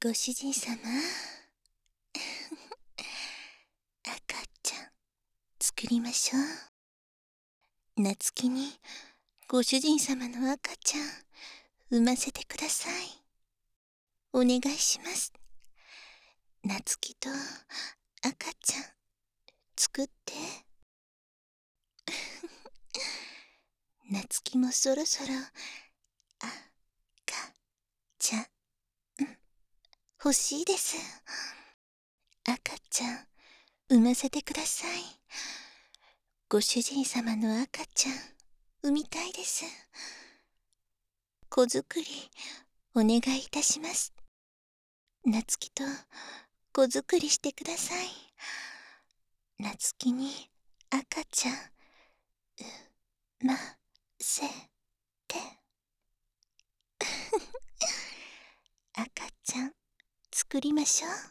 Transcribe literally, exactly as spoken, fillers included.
ご主人様赤ちゃん作りましょう。夏希にご主人様の赤ちゃん産ませてください。お願いします。夏希と赤ちゃん作って夏希もそろそろ赤ちゃん欲しいです。赤ちゃん産ませてください。ご主人様の赤ちゃん産みたいです。子作りお願いいたします。夏希と子作りしてください。夏希に赤ちゃん産ませて赤ちゃん作りましょう。